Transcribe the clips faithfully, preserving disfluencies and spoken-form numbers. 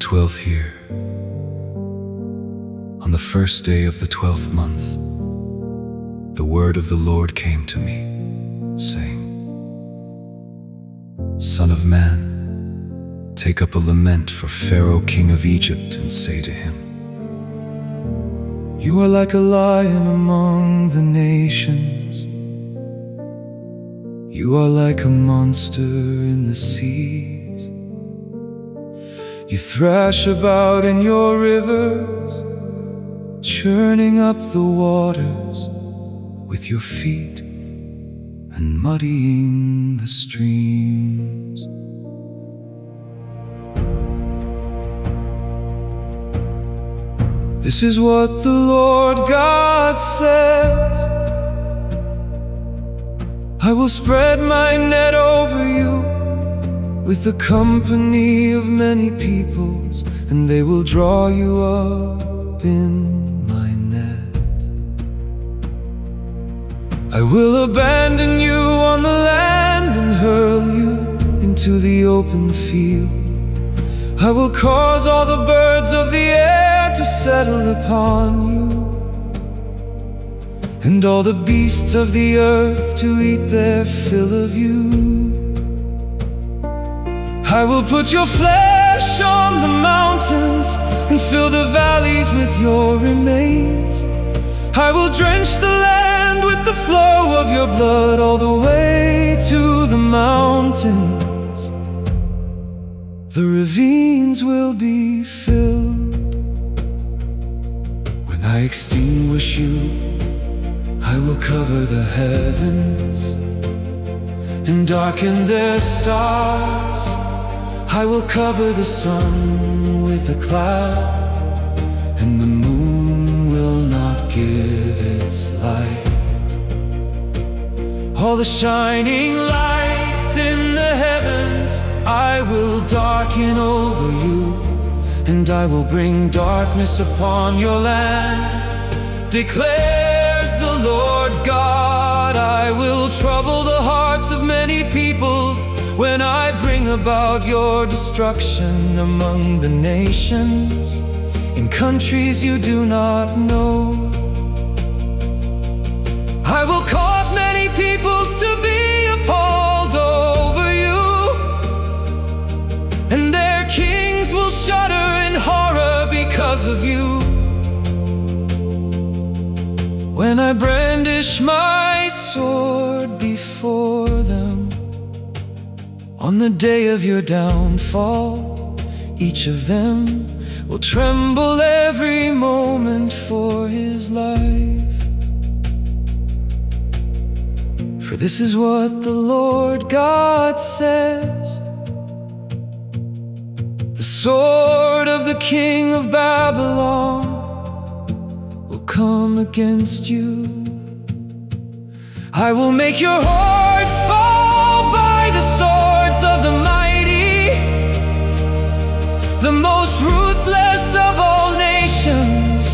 twelfth year, on the first day of the twelfth month, the word of the Lord came to me, saying, Son of man, take up a lament for Pharaoh king of Egypt, and say to him, You are like a lion among the nations. You are like a monster in the seas. You thrash about in your rivers, churning up the waters with your feet and muddying the streams. This is what the Lord God says: I will spread my net over you with the company of many peoples, and they will draw you up in my net. I will abandon you on the land and hurl you into the open field. I will cause all the birds of the air to settle upon you, and all the beasts of the earth to eat their fill of you. I will put your flesh on the mountains and fill the valleys with your remains. I will drench the land with the flow of your blood all the way to the mountains. The ravines will be filled. When I extinguish you, I will cover the heavens and darken their stars. I will cover the sun with a cloud, and the moon will not give its light. All the shining lights in the heavens I will darken over you, and I will bring darkness upon your land, declares the Lord God. I will trouble the hearts of many peoples when I bring about your destruction among the nations, in countries you do not know. I will cause many peoples to be appalled over you, and their kings will shudder in horror because of you. When I brandish my sword before them, on the day of your downfall, each of them will tremble every moment for his life. For this is what the Lord God says: The sword of the king of Babylon will come against you. I will make your hordes fall by the swords of the mighty, the most ruthless of all nations.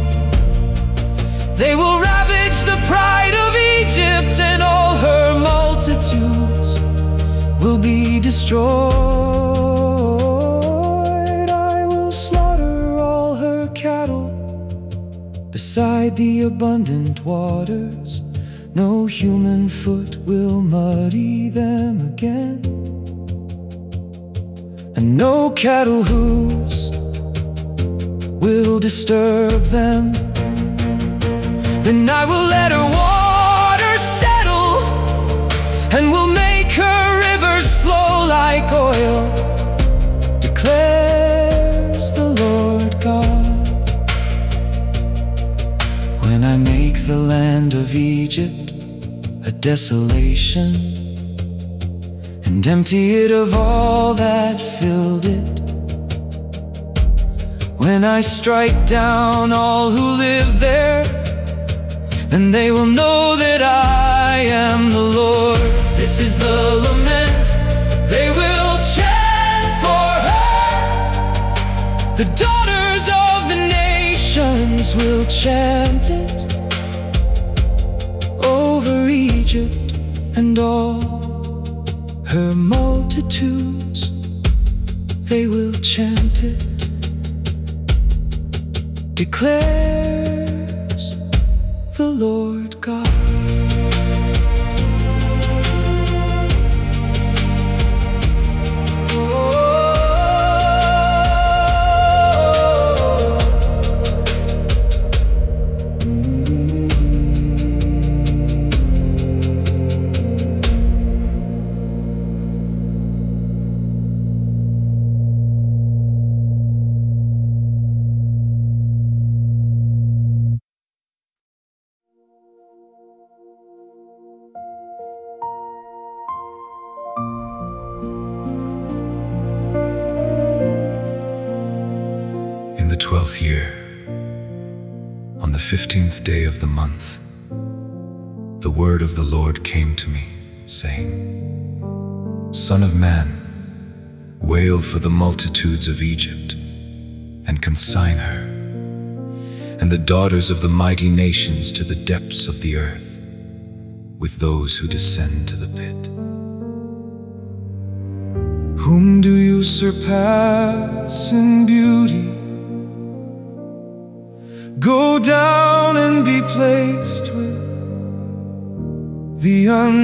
They will ravage the pride of Egypt, and all her multitudes will be destroyed. I will slaughter all her cattle beside the abundant waters. No human foot will muddy them again, and no cattle hooves will disturb them. Then I will let her waters settle, and will make her rivers flow like oil, declares the Lord God. When I make the land of Egypt a desolation, and empty it of all that filled it, when I strike down all who live there, then they will know that I am the Lord. This is the lament they will chant for her. The daughters of the nations will chant it over Egypt and all her multitudes. They will chant it. declares the Lord God. In the twelfth year, on the fifteenth day of the month, the word of the Lord came to me, saying, Son of man, wail for the multitudes of Egypt, and consign her, and the daughters of the mighty nations to the depths of the earth, with those who descend to the pit. Whom do you surpass in beauty? Go down and be placed with the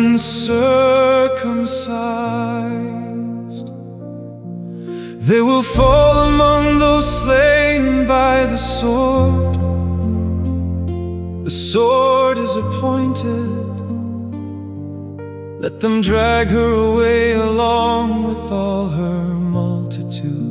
uncircumcised. They will fall among those slain by the sword. The sword is appointed. Let them drag her away along with all her multitudes.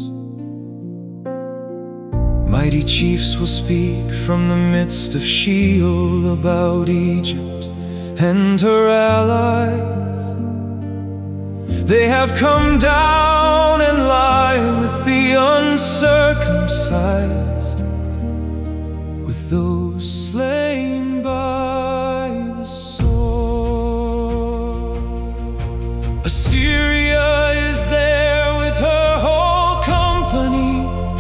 Mighty chiefs will speak from the midst of Sheol about Egypt and her allies. They have come down and lie with the uncircumcised, with those slain by the sword. Assyria is there with her whole company.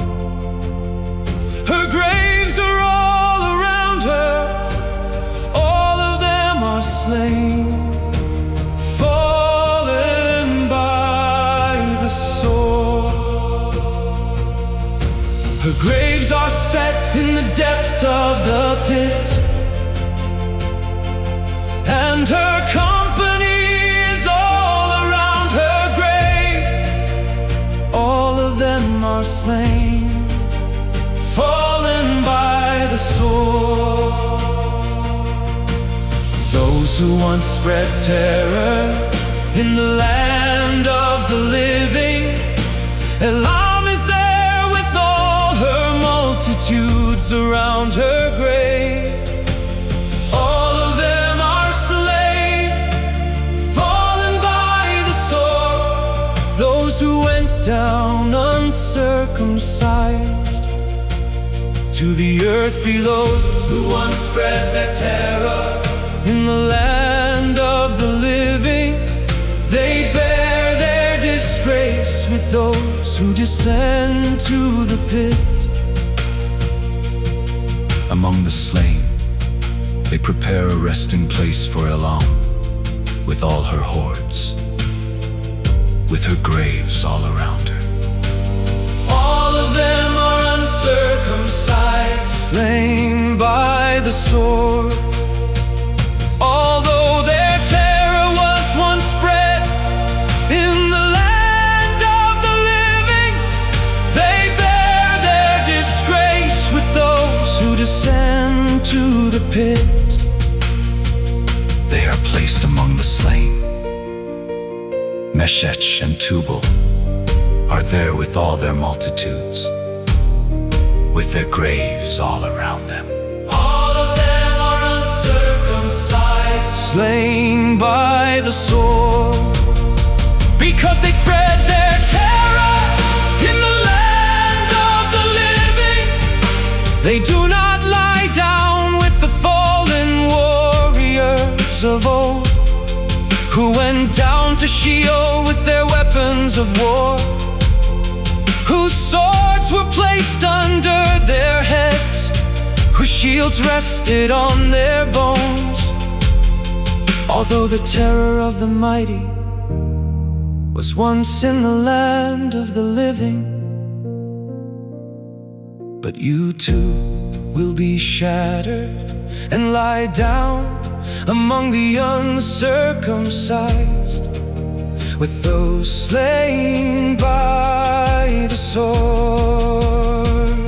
Her graves are all around her. All of them are slain, fallen by the sword. Her graves are set in the depths of the pit, and her company is all around her grave. All of them are slain, fallen by the sword. Those who once spread terror in the land of the living, Elam is there with all her multitudes around her grave. All of them are slain, fallen by the sword. Those who went down uncircumcised to the earth below, who once spread their terror in the land of the living, they bear their disgrace with those who descend to the pit. Among the slain, they prepare a resting place for Elam, with all her hordes, with her graves all around her. All of them are uncircumcised, slain by the sword. Although their terror was once spread in the land of the living, they bear their disgrace with those who descend to the pit. They are placed among the slain. Meshech and Tubal are there with all their multitudes, with their graves all around them. All of them are uncircumcised, slain by the sword, because they spread their terror in the land of the living. They do not lie down with the fallen warriors of old, who went down to Sheol with their weapons of war, whose swords were placed under their heads, whose shields rested on their bones. Although the terror of the mighty was once in the land of the living, but you too will be shattered and lie down among the uncircumcised, with those slain by the sword.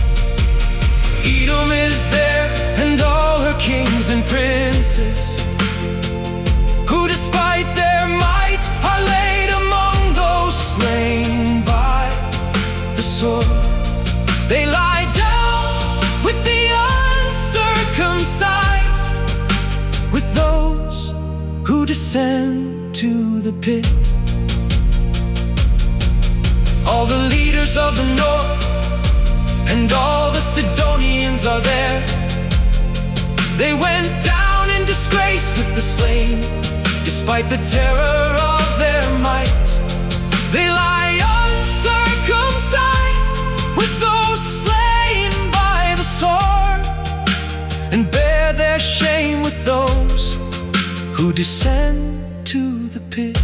Edom is there, and all her kings and princes, who despite their might are laid among those slain by the sword. They lie down with the uncircumcised, with those who descend to the pit. All the leaders of the north and all the Sidonians are there. They went down in disgrace with the slain, despite the terror of their might. They lie uncircumcised with those slain by the sword, and bear their shame with those who descend to the pit.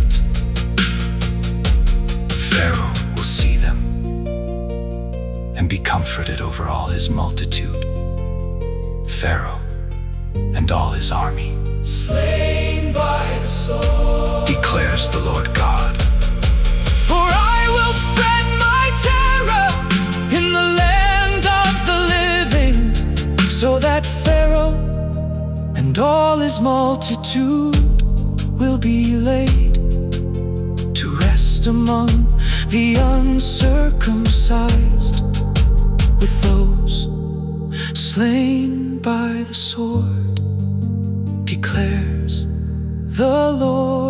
Pharaoh will see them and be comforted over all his multitude. Pharaoh and all his army, slain by the sword, declares the Lord God. For I will spread my terror in the land of the living, so that Pharaoh and all his multitude will be laid to rest among the uncircumcised, with those slain by the sword, declares the Lord.